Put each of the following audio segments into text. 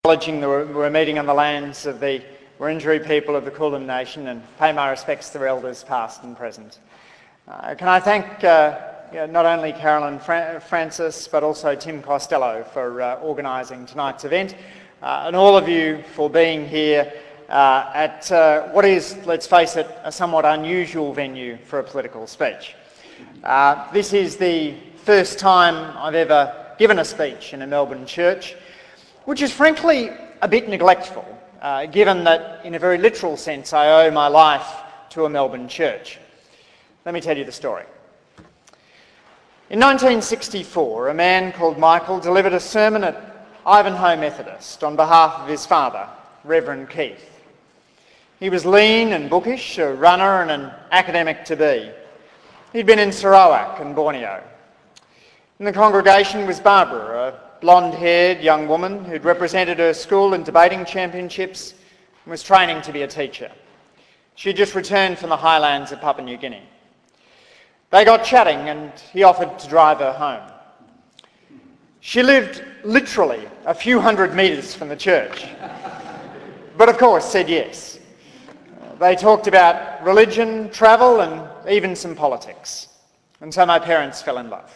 Acknowledging that we're meeting on the lands of the Wurundjeri people of the Kulin Nation, and pay my respects to their elders past and present. Can I thank not only Carolyn Francis but also Tim Costello for organising tonight's event, and all of you for being here at what is, let's face it, a somewhat unusual venue for a political speech. This is the first time I've ever given a speech in a Melbourne church, which is frankly a bit neglectful, given that in a very literal sense I owe my life to a Melbourne church. Let me tell you the story. In 1964, a man called Michael delivered a sermon at Ivanhoe Methodist on behalf of his father, Reverend Keith. He was lean and bookish, a runner and an academic to be. He'd been in Sarawak and Borneo. In the congregation was Barbara, a blonde-haired young woman who'd represented her school in debating championships and was training to be a teacher. She'd just returned from the highlands of Papua New Guinea. They got chatting and he offered to drive her home. She lived literally a few hundred metres from the church, but of course said yes. They talked about religion, travel and even some politics, and so my parents fell in love.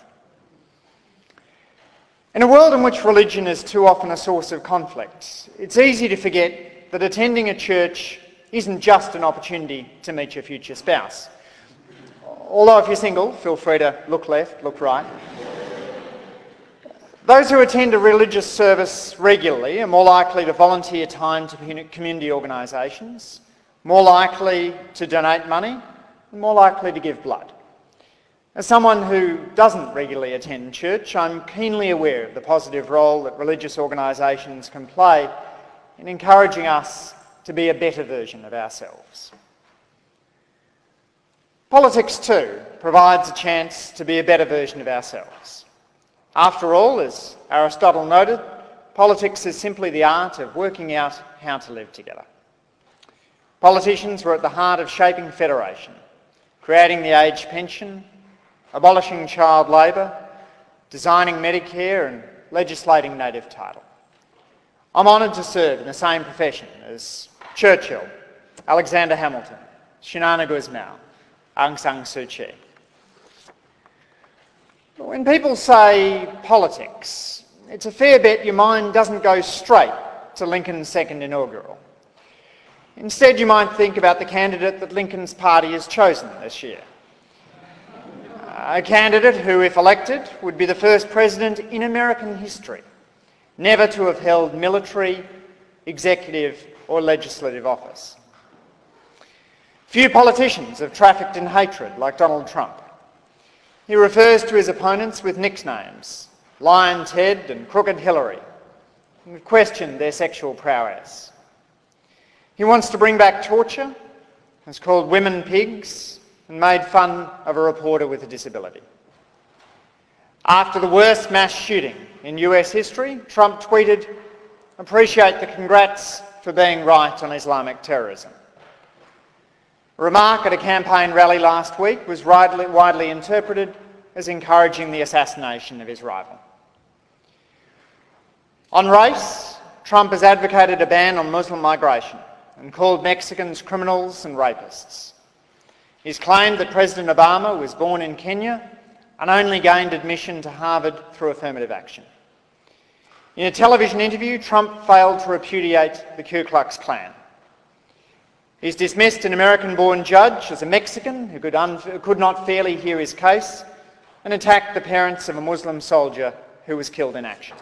In a world in which religion is too often a source of conflict, it's easy to forget that attending a church isn't just an opportunity to meet your future spouse. Although if you're single, feel free to look left, look right. Those who attend a religious service regularly are more likely to volunteer time to community organisations, more likely to donate money, and more likely to give blood. As someone who doesn't regularly attend church, I'm keenly aware of the positive role that religious organisations can play in encouraging us to be a better version of ourselves. Politics too provides a chance to be a better version of ourselves. After all, as Aristotle noted, politics is simply the art of working out how to live together. Politicians were at the heart of shaping federation, creating the age pension, abolishing child labour, designing Medicare and legislating native title. I'm honoured to serve in the same profession as Churchill, Alexander Hamilton, Shinana Guzmão, Aung San Suu Kyi. When people say politics, it's a fair bet your mind doesn't go straight to Lincoln's second inaugural. Instead, you might think about the candidate that Lincoln's party has chosen this year. A candidate who, if elected, would be the first president in American history never to have held military, executive or legislative office. Few politicians have trafficked in hatred like Donald Trump. He refers to his opponents with nicknames, Lion Ted and Crooked Hillary, and questioned their sexual prowess. He wants to bring back torture, has called women pigs, and made fun of a reporter with a disability. After the worst mass shooting in US history, Trump tweeted, "Appreciate the congrats for being right on Islamic terrorism." A remark at a campaign rally last week was widely interpreted as encouraging the assassination of his rival. On race, Trump has advocated a ban on Muslim migration and called Mexicans criminals and rapists. He's claimed that President Obama was born in Kenya and only gained admission to Harvard through affirmative action. In a television interview, Trump failed to repudiate the Ku Klux Klan. He's dismissed an American-born judge as a Mexican who could not fairly hear his case and attacked the parents of a Muslim soldier who was killed in action.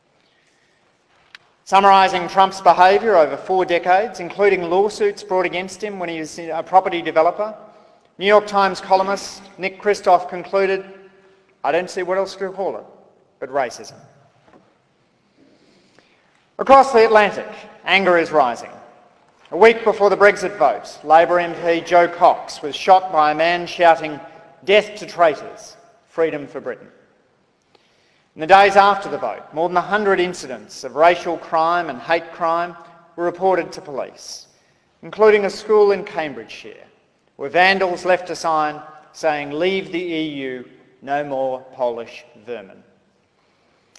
Summarising Trump's behaviour over 4 decades, including lawsuits brought against him when he was a property developer, New York Times columnist Nick Kristof concluded, "I don't see what else to call it but racism." Across the Atlantic, anger is rising. A week before the Brexit vote, Labor MP Joe Cox was shot by a man shouting, "Death to traitors, freedom for Britain." In the days after the vote, more than 100 incidents of racial crime and hate crime were reported to police, including a school in Cambridgeshire, where vandals left a sign saying, "Leave the EU, no more Polish vermin."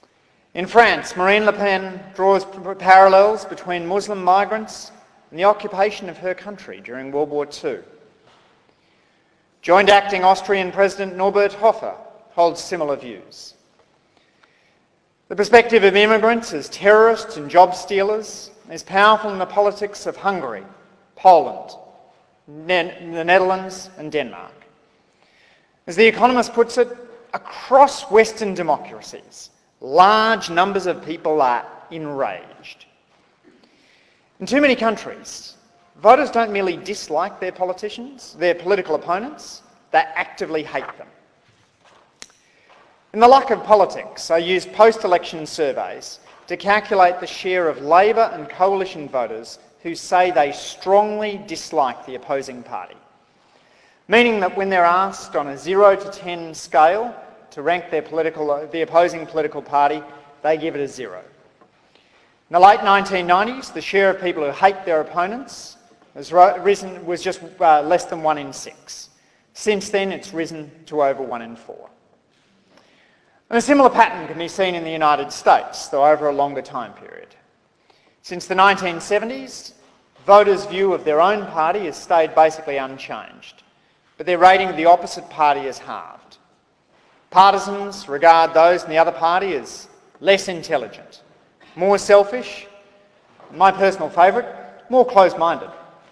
In France, Marine Le Pen draws parallels between Muslim migrants and the occupation of her country during World War II. Joint acting Austrian President Norbert Hofer holds similar views. The perspective of immigrants as terrorists and job stealers is powerful in the politics of Hungary, Poland, the Netherlands and Denmark. As The Economist puts it, across Western democracies, large numbers of people are enraged. In too many countries, voters don't merely dislike their politicians, their political opponents, they actively hate them. In the luck of politics, I used post-election surveys to calculate the share of Labor and coalition voters who say they strongly dislike the opposing party, meaning that when they're asked on a 0 to 10 scale to rank the opposing political party, they give it a 0. In the late 1990s, the share of people who hate their opponents was just less than 1 in 6. Since then, it's risen to over 1 in 4. And a similar pattern can be seen in the United States, though over a longer time period. Since the 1970s, voters' view of their own party has stayed basically unchanged, but their rating of the opposite party has halved. Partisans regard those in the other party as less intelligent, more selfish, and my personal favourite, more closed-minded.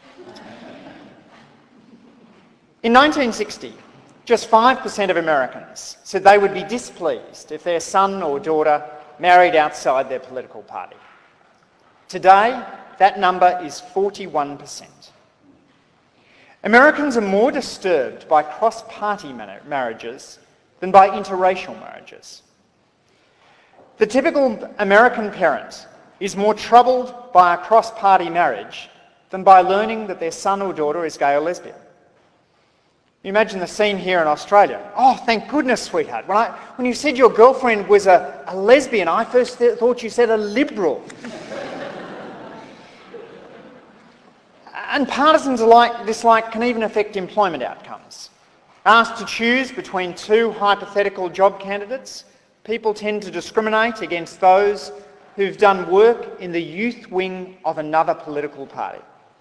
In 1960, just 5% of Americans said they would be displeased if their son or daughter married outside their political party. Today, that number is 41%. Americans are more disturbed by cross-party marriages than by interracial marriages. The typical American parent is more troubled by a cross-party marriage than by learning that their son or daughter is gay or lesbian. You imagine the scene here in Australia. Oh, thank goodness, sweetheart. When you said your girlfriend was a lesbian, I first thought you said a liberal. And partisans dislike can even affect employment outcomes. Asked to choose between two hypothetical job candidates, people tend to discriminate against those who've done work in the youth wing of another political party.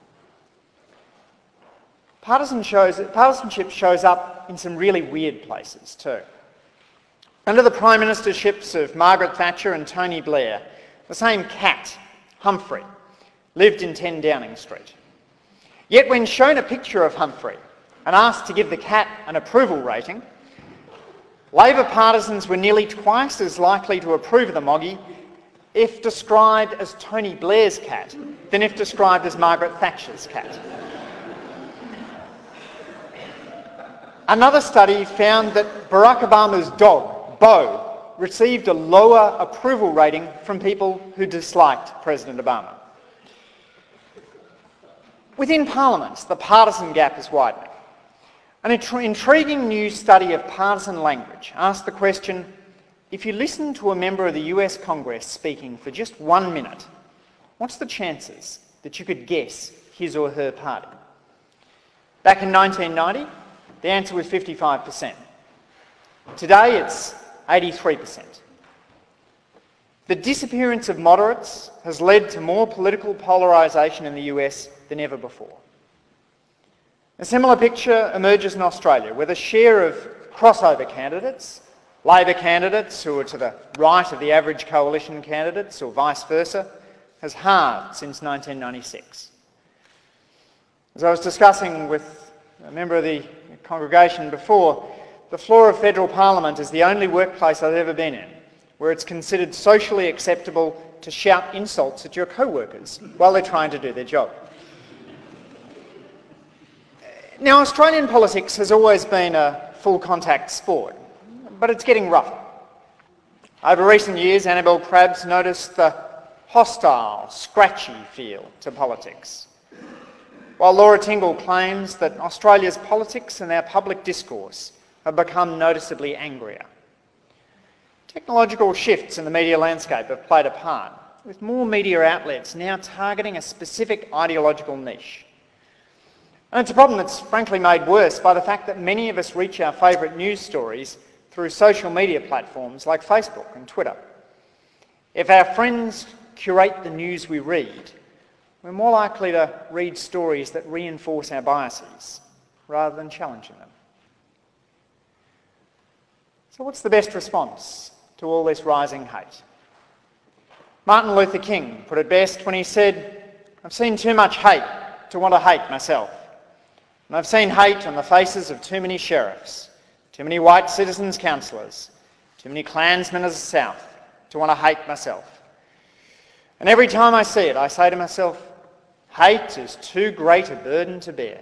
Partisanship shows up in some really weird places too. Under the prime ministerships of Margaret Thatcher and Tony Blair, the same cat, Humphrey, lived in 10 Downing Street. Yet when shown a picture of Humphrey and asked to give the cat an approval rating, Labor partisans were nearly twice as likely to approve of the moggy if described as Tony Blair's cat than if described as Margaret Thatcher's cat. Another study found that Barack Obama's dog, Bo, received a lower approval rating from people who disliked President Obama. Within Parliament, the partisan gap is widening. An intriguing new study of partisan language asked the question, if you listen to a member of the US Congress speaking for just 1 minute, what's the chances that you could guess his or her party? Back in 1990, the answer was 55%. Today it's 83%. The disappearance of moderates has led to more political polarisation in the US than ever before. A similar picture emerges in Australia, where the share of crossover candidates, Labor candidates who are to the right of the average coalition candidates or vice versa, has halved since 1996. As I was discussing with a member of the congregation before, the floor of federal parliament is the only workplace I've ever been in where it's considered socially acceptable to shout insults at your co-workers while they're trying to do their job. Now, Australian politics has always been a full contact sport, but it's getting rougher. Over recent years, Annabel Crabbs noticed the hostile, scratchy feel to politics, while Laura Tingle claims that Australia's politics and our public discourse have become noticeably angrier. Technological shifts in the media landscape have played a part, with more media outlets now targeting a specific ideological niche. And it's a problem that's frankly made worse by the fact that many of us reach our favourite news stories through social media platforms like Facebook and Twitter. If our friends curate the news we read, we're more likely to read stories that reinforce our biases rather than challenging them. So what's the best response to all this rising hate? Martin Luther King put it best when he said, "I've seen too much hate to want to hate myself. And I've seen hate on the faces of too many sheriffs, too many white citizens' councillors, too many Klansmen of the South to want to hate myself. And every time I see it, I say to myself, hate is too great a burden to bear."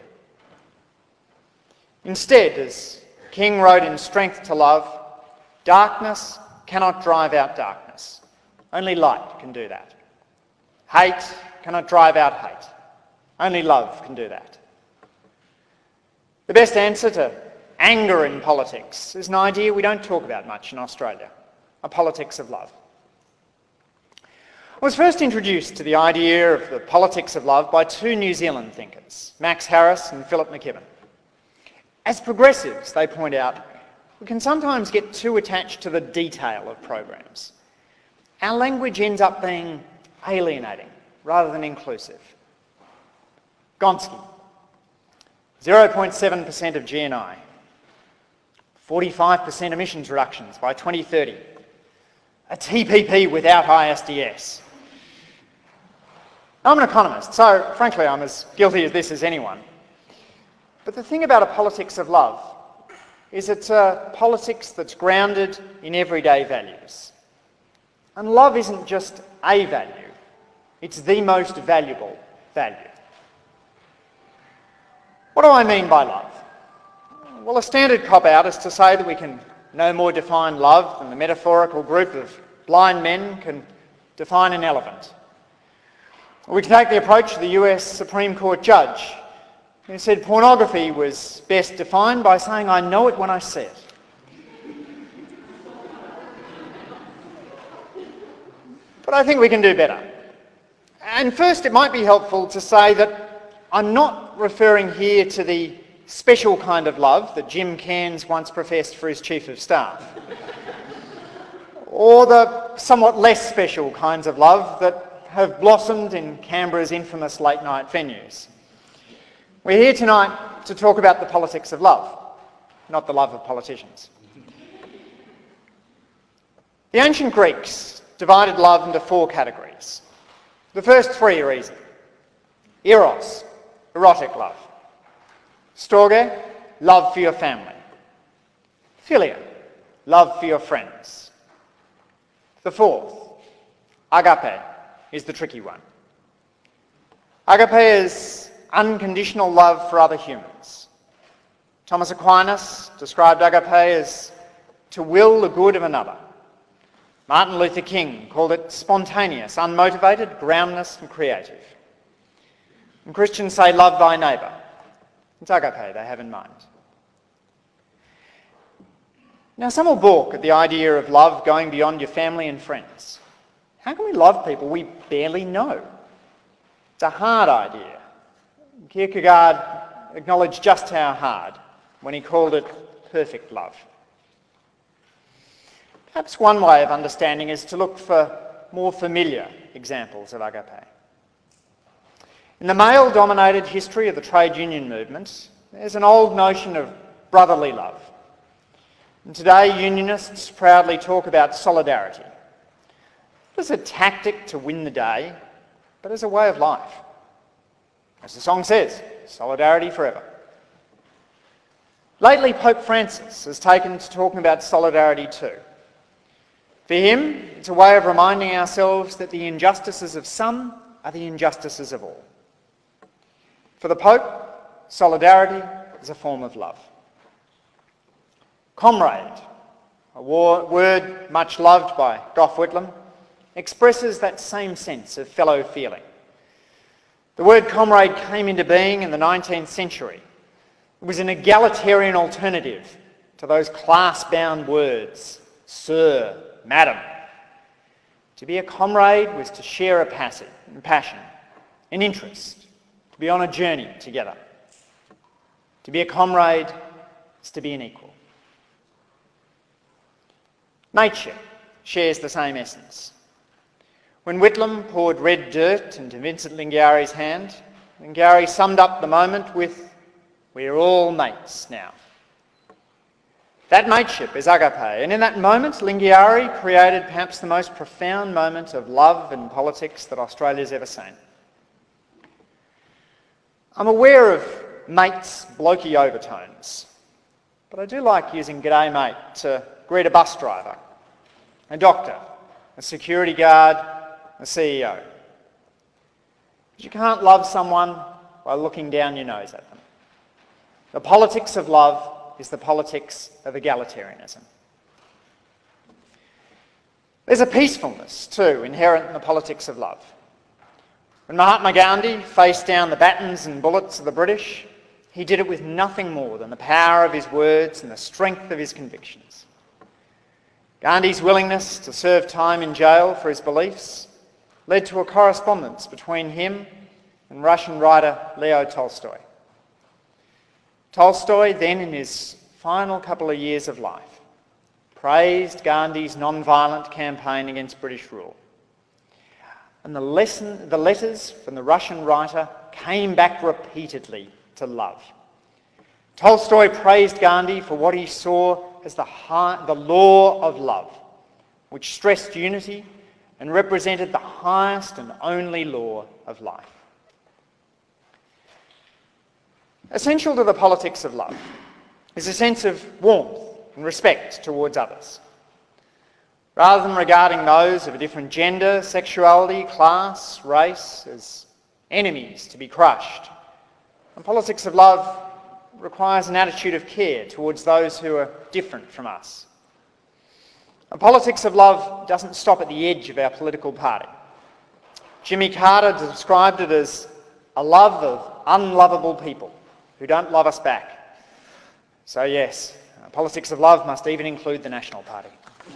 Instead, as King wrote in Strength to Love, darkness cannot drive out darkness. Only light can do that. Hate cannot drive out hate. Only love can do that. The best answer to anger in politics is an idea we don't talk about much in Australia, a politics of love. I was first introduced to the idea of the politics of love by two New Zealand thinkers, Max Harris and Philip McKibben. As progressives, they point out, we can sometimes get too attached to the detail of programs. Our language ends up being alienating rather than inclusive. Gonski, 0.7% of GNI, 45% emissions reductions by 2030, a TPP without ISDS. I'm an economist, so frankly I'm as guilty of this as anyone. But the thing about a politics of love is it's a politics that's grounded in everyday values. And love isn't just a value, it's the most valuable value. What do I mean by love? Well, a standard cop-out is to say that we can no more define love than the metaphorical group of blind men can define an elephant. We can take the approach of the US Supreme Court judge who said pornography was best defined by saying, "I know it when I see it." But I think we can do better. And first, it might be helpful to say that I'm not referring here to the special kind of love that Jim Cairns once professed for his Chief of Staff, or the somewhat less special kinds of love that have blossomed in Canberra's infamous late-night venues. We're here tonight to talk about the politics of love, not the love of politicians. The ancient Greeks divided love into four categories. The first three are easy. Eros, erotic love. Storge, love for your family. Philia, love for your friends. The fourth, agape, is the tricky one. Agape is unconditional love for other humans. Thomas Aquinas described agape as to will the good of another. Martin Luther King called it spontaneous, unmotivated, groundless and creative. And Christians say love thy neighbour. It's agape they have in mind. Now some will balk at the idea of love going beyond your family and friends. How can we love people we barely know? It's a hard idea. Kierkegaard acknowledged just how hard when he called it perfect love. Perhaps one way of understanding is to look for more familiar examples of agape. In the male-dominated history of the trade union movement, there's an old notion of brotherly love. And today, unionists proudly talk about solidarity, not as a tactic to win the day, but as a way of life. As the song says, solidarity forever. Lately, Pope Francis has taken to talking about solidarity too. For him, it's a way of reminding ourselves that the injustices of some are the injustices of all. For the Pope, solidarity is a form of love. Comrade, a word much loved by Gough Whitlam, expresses that same sense of fellow feeling. The word comrade came into being in the 19th century. It was an egalitarian alternative to those class-bound words, sir, madam. To be a comrade was to share a passion, an interest, to be on a journey together. To be a comrade is to be an equal. Nature shares the same essence. When Whitlam poured red dirt into Vincent Lingiari's hand, Lingiari summed up the moment with, "We're all mates now." That mateship is agape, and in that moment Lingiari created perhaps the most profound moment of love and politics that Australia's ever seen. I'm aware of mates' blokey overtones, but I do like using "g'day mate" to greet a bus driver, a doctor, a security guard, a CEO. But you can't love someone by looking down your nose at them. The politics of love is the politics of egalitarianism. There's a peacefulness, too, inherent in the politics of love. When Mahatma Gandhi faced down the batons and bullets of the British, he did it with nothing more than the power of his words and the strength of his convictions. Gandhi's willingness to serve time in jail for his beliefs led to a correspondence between him and Russian writer Leo Tolstoy. Tolstoy, then in his final couple of years of life, praised Gandhi's non-violent campaign against British rule. And the letters from the Russian writer came back repeatedly to love. Tolstoy praised Gandhi for what he saw as the law of love, which stressed unity and represented the highest and only law of life. Essential to the politics of love is a sense of warmth and respect towards others. Rather than regarding those of a different gender, sexuality, class, race as enemies to be crushed, the politics of love requires an attitude of care towards those who are different from us. The politics of love doesn't stop at the edge of our political party. Jimmy Carter described it as a love of unlovable people who don't love us back. So yes, politics of love must even include the National Party.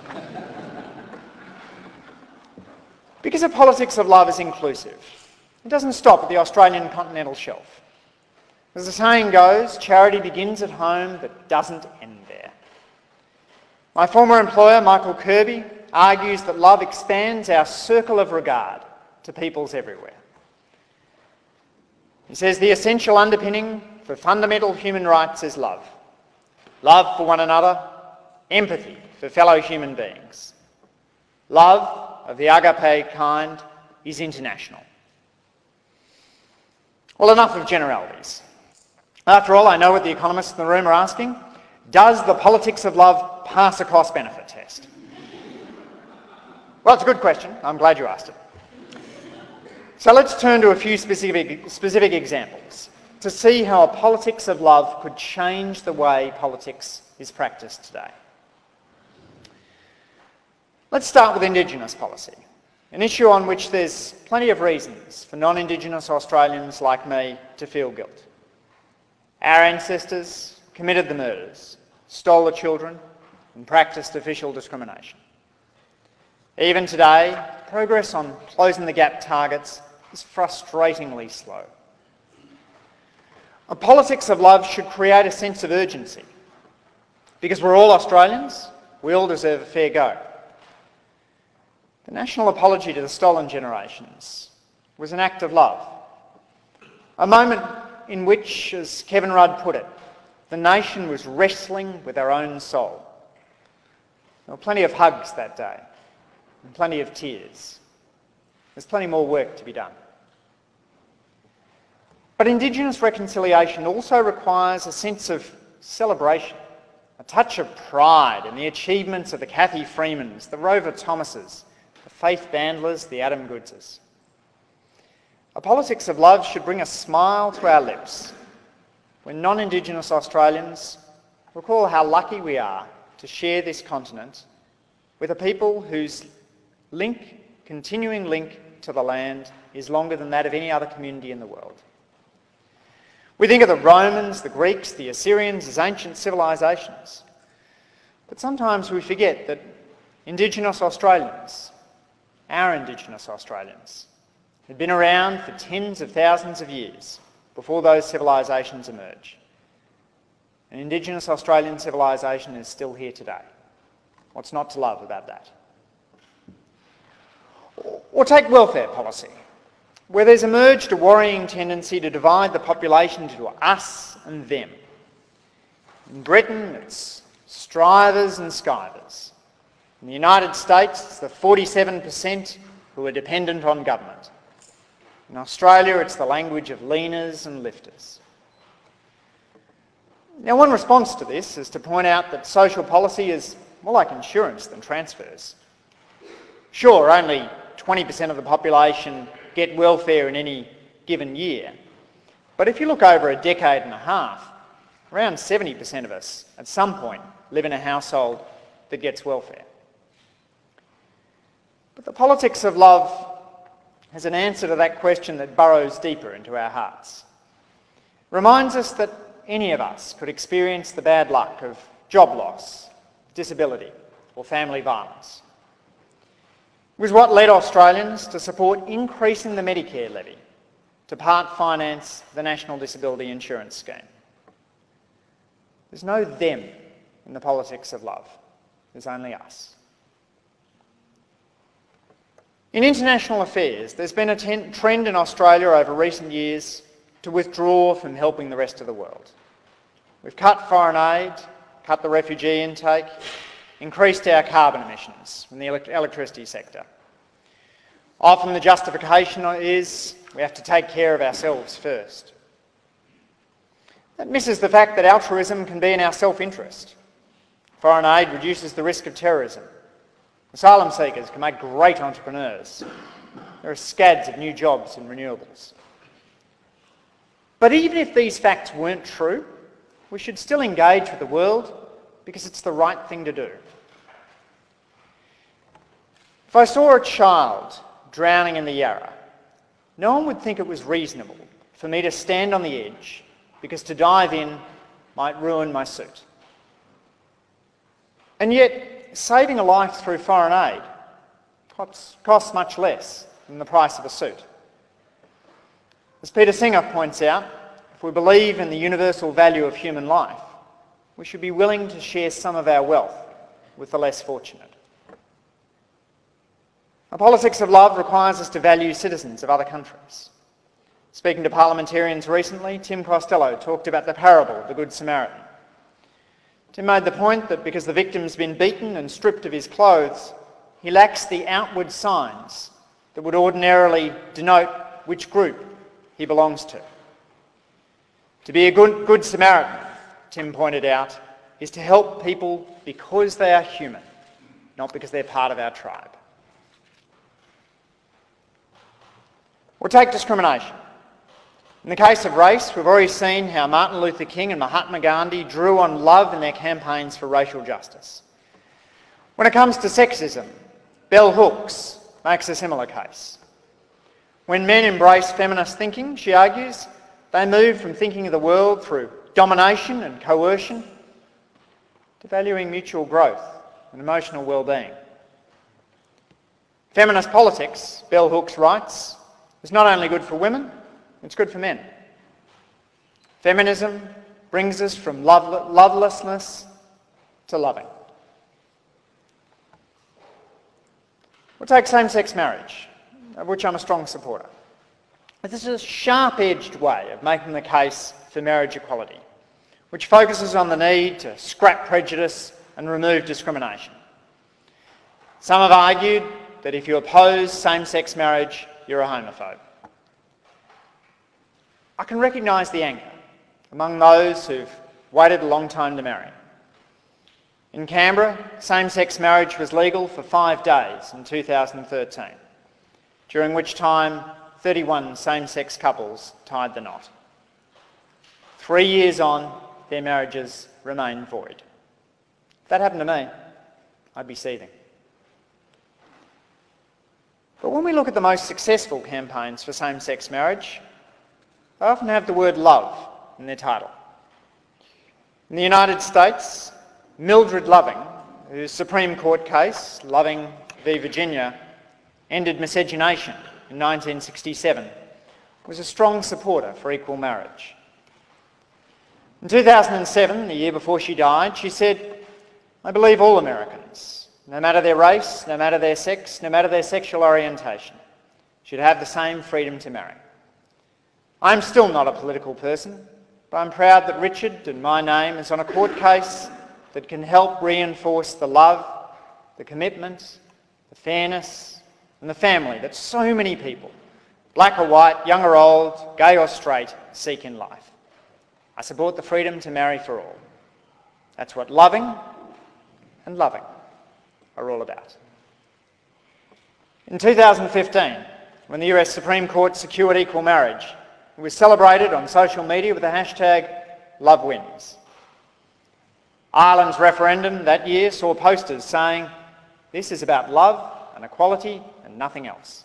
Because the politics of love is inclusive, it doesn't stop at the Australian continental shelf. As the saying goes, charity begins at home but doesn't end there. My former employer, Michael Kirby, argues that love expands our circle of regard to peoples everywhere. He says the essential underpinning for fundamental human rights is love. Love for one another, empathy for fellow human beings. Love of the agape kind is international. Well, enough of generalities. After all, I know what the economists in the room are asking. Does the politics of love pass a cost-benefit test? Well, it's a good question. I'm glad you asked it. So let's turn to a few specific examples to see how a politics of love could change the way politics is practiced today. Let's start with Indigenous policy, an issue on which there's plenty of reasons for non-Indigenous Australians like me to feel guilt. Our ancestors committed the murders, stole the children, and practiced official discrimination. Even today, progress on closing the gap targets is frustratingly slow. A politics of love should create a sense of urgency. Because we're all Australians, we all deserve a fair go. The national apology to the stolen generations was an act of love. A moment in which, as Kevin Rudd put it, the nation was wrestling with our own soul. There were plenty of hugs that day and plenty of tears. There's plenty more work to be done. But Indigenous reconciliation also requires a sense of celebration, a touch of pride in the achievements of the Cathy Freemans, the Rover Thomases, the Faith Bandlers, the Adam Goodses. A politics of love should bring a smile to our lips when non-Indigenous Australians recall how lucky we are to share this continent with a people whose continuing link to the land is longer than that of any other community in the world. We think of the Romans, the Greeks, the Assyrians as ancient civilisations. But sometimes we forget that Indigenous Australians, our Indigenous Australians, had been around for tens of thousands of years before those civilisations emerged. And Indigenous Australian civilisation is still here today. What's not to love about that? Or take welfare policy, where there's emerged a worrying tendency to divide the population into us and them. In Britain, it's strivers and skivers. In the United States, it's the 47% who are dependent on government. In Australia, it's the language of leaners and lifters. Now, one response to this is to point out that social policy is more like insurance than transfers. Sure, only 20% of the population get welfare in any given year. But if you look over a decade and a half, around 70% of us at some point live in a household that gets welfare. But the politics of love has an answer to that question that burrows deeper into our hearts. It reminds us that any of us could experience the bad luck of job loss, disability, or family violence. It was what led Australians to support increasing the Medicare levy to part finance the National Disability Insurance Scheme. There's no them in the politics of love. There's only us. In international affairs, there's been a trend in Australia over recent years to withdraw from helping the rest of the world. We've cut foreign aid, cut the refugee intake, increased our carbon emissions from the electricity sector. Often the justification is we have to take care of ourselves first. That misses the fact that altruism can be in our self-interest. Foreign aid reduces the risk of terrorism. Asylum seekers can make great entrepreneurs. There are scads of new jobs in renewables. But even if these facts weren't true, we should still engage with the world because it's the right thing to do. If I saw a child drowning in the Yarra, no one would think it was reasonable for me to stand on the edge because to dive in might ruin my suit. And yet, saving a life through foreign aid costs much less than the price of a suit. As Peter Singer points out, if we believe in the universal value of human life, we should be willing to share some of our wealth with the less fortunate. The politics of love requires us to value citizens of other countries. Speaking to parliamentarians recently, Tim Costello talked about the parable of the Good Samaritan. Tim made the point that because the victim's been beaten and stripped of his clothes, he lacks the outward signs that would ordinarily denote which group he belongs to. To be a good Samaritan, Tim pointed out, is to help people because they are human, not because they're part of our tribe. Or take discrimination. In the case of race, we've already seen how Martin Luther King and Mahatma Gandhi drew on love in their campaigns for racial justice. When it comes to sexism, Bell Hooks makes a similar case. When men embrace feminist thinking, she argues, they move from thinking of the world through domination and coercion to valuing mutual growth and emotional well-being. Feminist politics, Bell Hooks writes, is not only good for women, it's good for men. Feminism brings us from lovelessness to loving. We'll take same-sex marriage, of which I'm a strong supporter. This is a sharp-edged way of making the case for marriage equality, which focuses on the need to scrap prejudice and remove discrimination. Some have argued that if you oppose same-sex marriage, you're a homophobe. I can recognise the anger among those who've waited a long time to marry. In Canberra, same-sex marriage was legal for 5 days in 2013, during which time 31 same-sex couples tied the knot. 3 years on, their marriages remain void. If that happened to me, I'd be seething. But when we look at the most successful campaigns for same-sex marriage, they often have the word love in their title. In the United States, Mildred Loving, whose Supreme Court case, Loving v. Virginia, ended miscegenation in 1967, was a strong supporter for equal marriage. In 2007, the year before she died, she said, "I believe all Americans no matter their race, no matter their sex, no matter their sexual orientation, should have the same freedom to marry. I'm still not a political person, but I'm proud that Richard and my name is on a court case that can help reinforce the love, the commitment, the fairness and the family that so many people, black or white, young or old, gay or straight, seek in life. I support the freedom to marry for all. That's what loving and loving are all about. In 2015, when the US Supreme Court secured equal marriage, it was celebrated on social media with the hashtag #LoveWins. Ireland's referendum that year saw posters saying, "This is about love and equality and nothing else."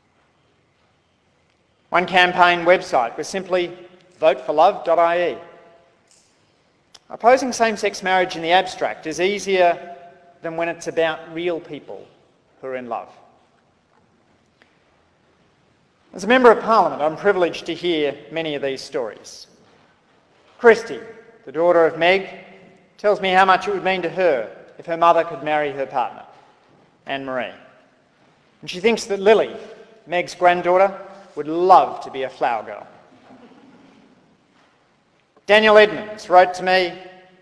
One campaign website was simply voteforlove.ie. Opposing same-sex marriage in the abstract is easier than when it's about real people who are in love. As a Member of Parliament, I'm privileged to hear many of these stories. Christy, the daughter of Meg, tells me how much it would mean to her if her mother could marry her partner, Anne-Marie. And she thinks that Lily, Meg's granddaughter, would love to be a flower girl. Daniel Edmonds wrote to me,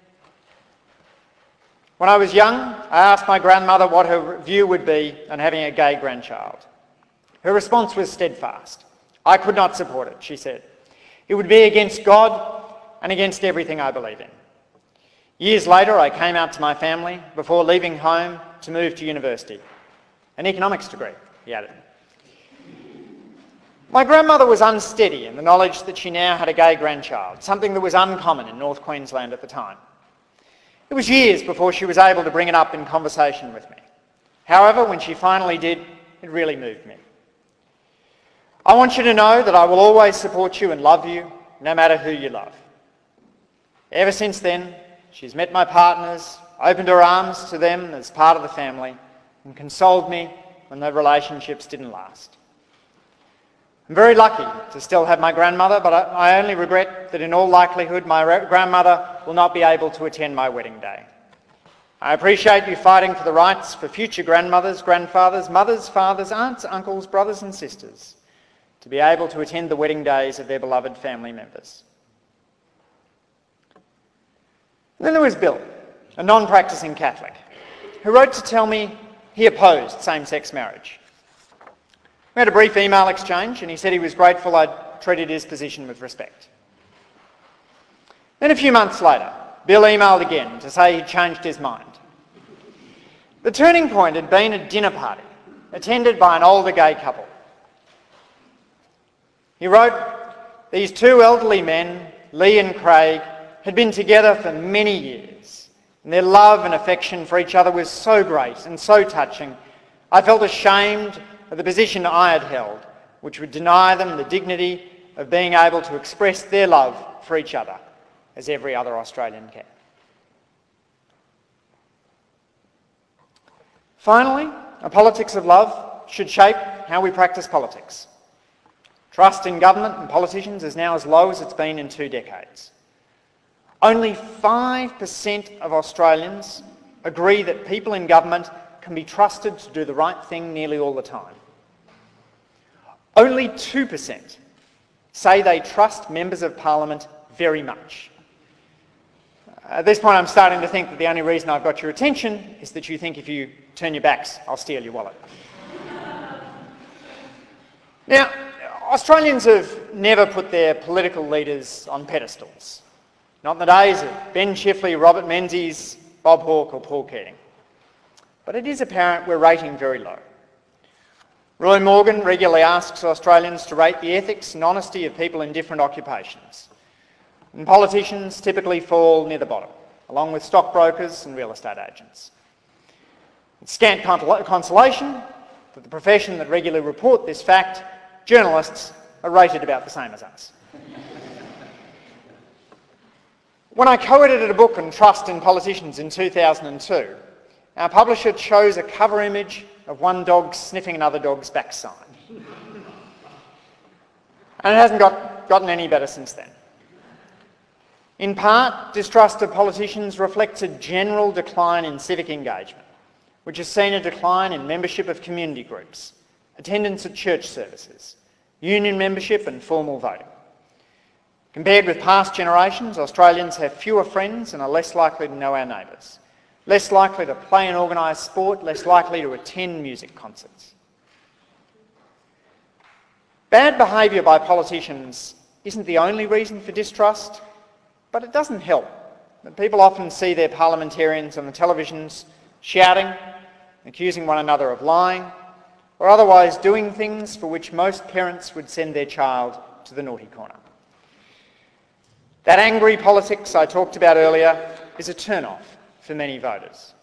"When I was young, I asked my grandmother what her view would be on having a gay grandchild. Her response was steadfast. I could not support it," she said. "It would be against God and against everything I believe in." Years later, I came out to my family before leaving home to move to university. An economics degree, he added. My grandmother was unsteady in the knowledge that she now had a gay grandchild, something that was uncommon in North Queensland at the time. It was years before she was able to bring it up in conversation with me. However, when she finally did, it really moved me. I want you to know that I will always support you and love you, no matter who you love. Ever since then, she's met my partners, opened her arms to them as part of the family, and consoled me when the relationships didn't last. I'm very lucky to still have my grandmother, but I only regret that in all likelihood my grandmother will not be able to attend my wedding day. I appreciate you fighting for the rights for future grandmothers, grandfathers, mothers, fathers, aunts, uncles, brothers and sisters to be able to attend the wedding days of their beloved family members. And then there was Bill, a non-practising Catholic, who wrote to tell me he opposed same-sex marriage. We had a brief email exchange and he said he was grateful I'd treated his position with respect. Then a few months later, Bill emailed again to say he'd changed his mind. The turning point had been a dinner party attended by an older gay couple. He wrote, "These two elderly men, Lee and Craig, had been together for many years, and their love and affection for each other was so great and so touching, I felt ashamed of the position I had held, which would deny them the dignity of being able to express their love for each other, as every other Australian can." Finally, a politics of love should shape how we practice politics. Trust in government and politicians is now as low as it's been in 2 decades. Only 5% of Australians agree that people in government can be trusted to do the right thing nearly all the time. Only 2% say they trust members of Parliament very much. At this point, I'm starting to think that the only reason I've got your attention is that you think if you turn your backs, I'll steal your wallet. Now, Australians have never put their political leaders on pedestals. Not in the days of Ben Chifley, Robert Menzies, Bob Hawke or Paul Keating. But it is apparent we're rating very low. Roy Morgan regularly asks Australians to rate the ethics and honesty of people in different occupations. And politicians typically fall near the bottom, along with stockbrokers and real estate agents. It's scant consolation that the profession that regularly report this fact, journalists, are rated about the same as us. When I co-edited a book on trust in politicians in 2002, our publisher chose a cover image of one dog sniffing another dog's backside. And it hasn't gotten any better since then. In part, distrust of politicians reflects a general decline in civic engagement, which has seen a decline in membership of community groups, attendance at church services, union membership and formal voting. Compared with past generations, Australians have fewer friends and are less likely to know our neighbours, less likely to play and organise sport, less likely to attend music concerts. Bad behaviour by politicians isn't the only reason for distrust, but it doesn't help that people often see their parliamentarians on the televisions shouting, accusing one another of lying, or otherwise doing things for which most parents would send their child to the naughty corner. That angry politics I talked about earlier is a turn-off for many voters.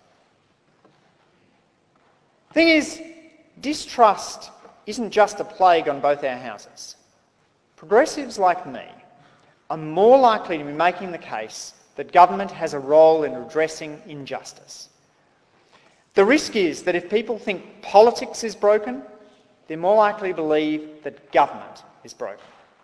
The thing is, distrust isn't just a plague on both our houses. Progressives like me are more likely to be making the case that government has a role in redressing injustice. The risk is that if people think politics is broken, they're more likely to believe that government is broken.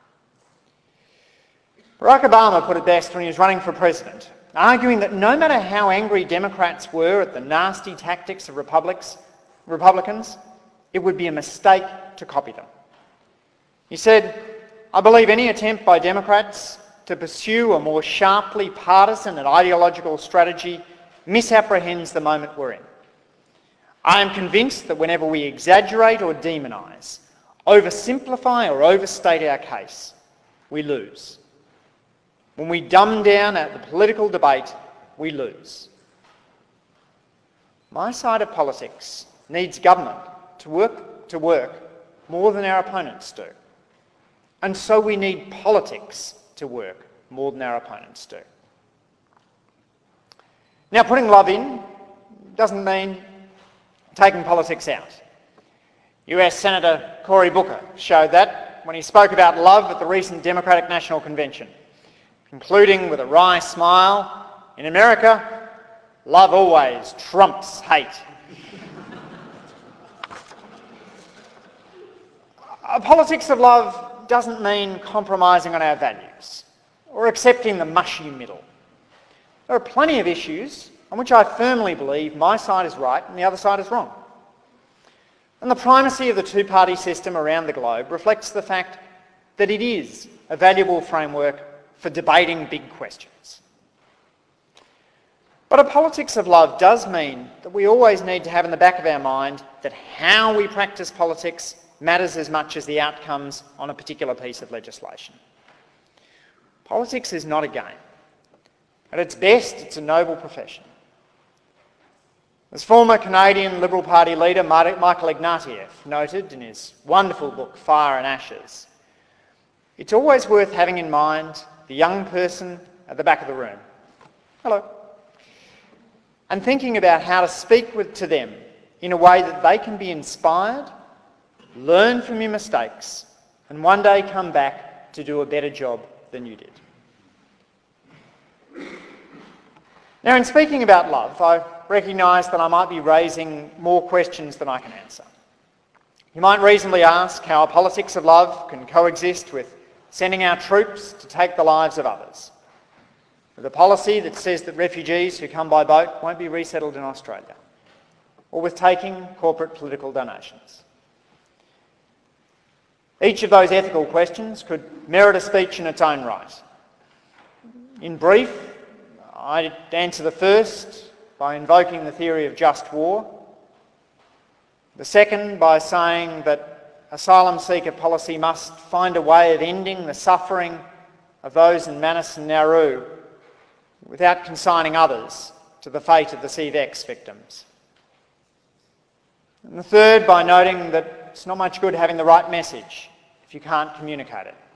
Barack Obama put it best when he was running for president, arguing that no matter how angry Democrats were at the nasty tactics of Republicans, it would be a mistake to copy them. He said, "I believe any attempt by Democrats to pursue a more sharply partisan and ideological strategy misapprehends the moment we're in. I am convinced that whenever we exaggerate or demonise, oversimplify or overstate our case, we lose. When we dumb down the political debate, we lose." My side of politics needs government to work more than our opponents do. And so we need politics to work more than our opponents do. Now, putting love in doesn't mean taking politics out. US Senator Cory Booker showed that when he spoke about love at the recent Democratic National Convention, concluding with a wry smile, "In America, love always trumps hate." A politics of love doesn't mean compromising on our values or accepting the mushy middle. There are plenty of issues on which I firmly believe my side is right and the other side is wrong. And the primacy of the two-party system around the globe reflects the fact that it is a valuable framework for debating big questions. But a politics of love does mean that we always need to have in the back of our mind that how we practice politics matters as much as the outcomes on a particular piece of legislation. Politics is not a game. At its best, it's a noble profession. As former Canadian Liberal Party leader Michael Ignatieff noted in his wonderful book Fire and Ashes, it's always worth having in mind the young person at the back of the room. Hello. And thinking about how to speak to them in a way that they can be inspired, learn from your mistakes, and one day come back to do a better job than you did. Now, in speaking about love, I recognise that I might be raising more questions than I can answer. You might reasonably ask how a politics of love can coexist with sending our troops to take the lives of others, with a policy that says that refugees who come by boat won't be resettled in Australia, or with taking corporate political donations. Each of those ethical questions could merit a speech in its own right. In brief, I'd answer the first by invoking the theory of just war, the second by saying that asylum seeker policy must find a way of ending the suffering of those in Manus and Nauru without consigning others to the fate of the CVEX victims. And the third by noting that it's not much good having the right message if you can't communicate it.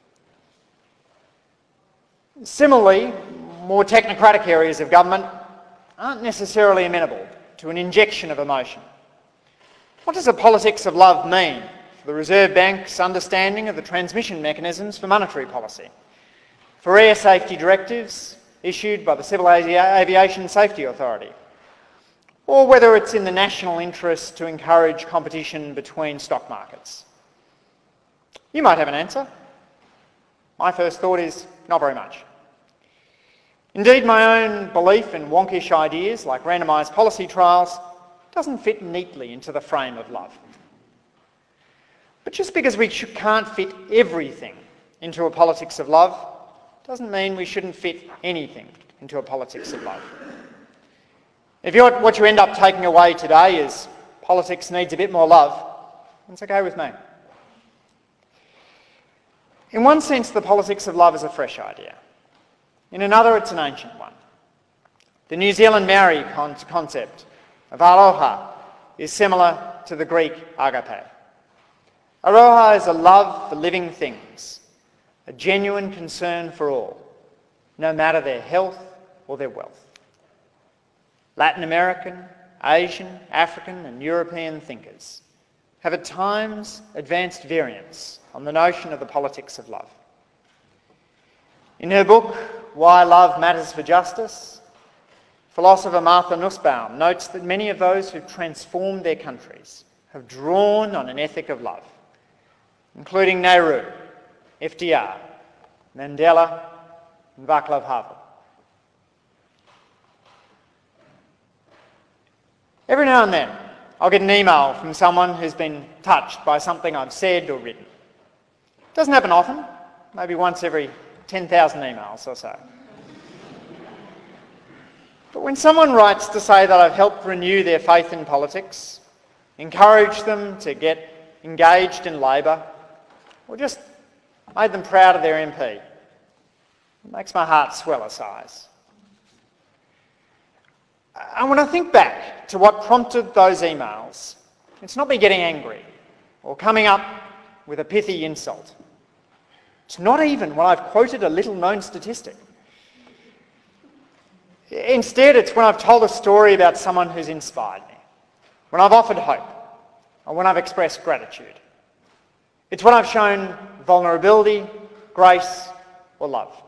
Similarly, more technocratic areas of government aren't necessarily amenable to an injection of emotion. What does a politics of love mean for the Reserve Bank's understanding of the transmission mechanisms for monetary policy, for air safety directives issued by the Civil Aviation Safety Authority, or whether it's in the national interest to encourage competition between stock markets? You might have an answer. My first thought is not very much. Indeed, my own belief in wonkish ideas like randomised policy trials doesn't fit neatly into the frame of love. But just because we can't fit everything into a politics of love doesn't mean we shouldn't fit anything into a politics of love. If what you end up taking away today is politics needs a bit more love, that's okay with me. In one sense, the politics of love is a fresh idea. In another, it's an ancient one. The New Zealand Maori concept of aroha is similar to the Greek agape. Aroha is a love for living things, a genuine concern for all, no matter their health or their wealth. Latin American, Asian, African and European thinkers have at times advanced variants on the notion of the politics of love. In her book, Why Love Matters for Justice, philosopher Martha Nussbaum notes that many of those who've transformed their countries have drawn on an ethic of love, including Nehru, FDR, Mandela and Václav Havel. Every now and then, I'll get an email from someone who's been touched by something I've said or written. It doesn't happen often, maybe once every 10,000 emails or so. But when someone writes to say that I've helped renew their faith in politics, encouraged them to get engaged in Labor, or just made them proud of their MP, it makes my heart swell a size. And when I think back to what prompted those emails, it's not me getting angry or coming up with a pithy insult. It's not even when I've quoted a little-known statistic. Instead, it's when I've told a story about someone who's inspired me, when I've offered hope, or when I've expressed gratitude. It's when I've shown vulnerability, grace, or love.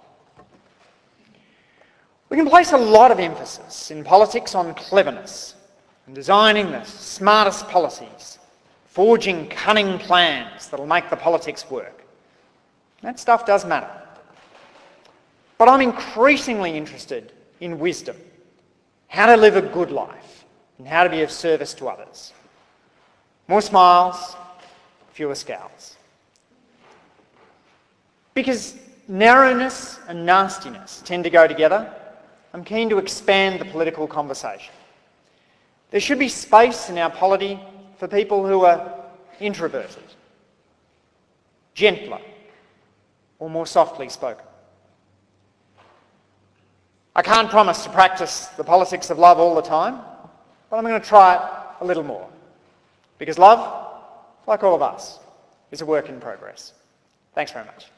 We can place a lot of emphasis in politics on cleverness and designing the smartest policies, forging cunning plans that'll make the politics work. That stuff does matter. But I'm increasingly interested in wisdom, how to live a good life and how to be of service to others. More smiles, fewer scowls. Because narrowness and nastiness tend to go together, I'm keen to expand the political conversation. There should be space in our polity for people who are introverted, gentler, or more softly spoken. I can't promise to practice the politics of love all the time, but I'm going to try it a little more. Because love, like all of us, is a work in progress. Thanks very much.